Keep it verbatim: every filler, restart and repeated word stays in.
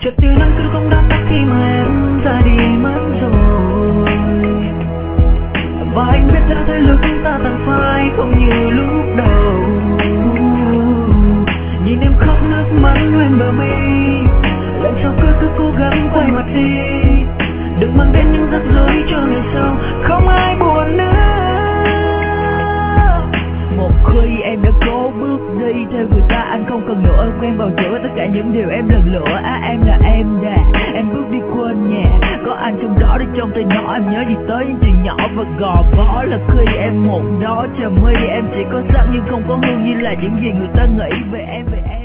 chợt tia nắng cứ không đã tắt khi mà em ra đi mất rồi. Và anh biết đã tới lúc ta tàn phai không như lúc đầu. Nhìn em khóc nước mắt lên bờ mi, lần sau cứ cứ cố gắng quay mặt đi, đừng mang đến những rắc rối cho ngày sau, không ai buồn nữa. Một khi em đã cố bước đi theo người ta, anh không cần nữa quen bào chữa tất cả những điều em lần lựa. À, em là em đã, em bước đi quên nhà, có anh trong đó để trong tay nó. Em nhớ gì tới những chuyện nhỏ và gò bó, là khi em một đó chờ mi. Em chỉ có sắc nhưng không có hương như là những gì người ta nghĩ về em, về em.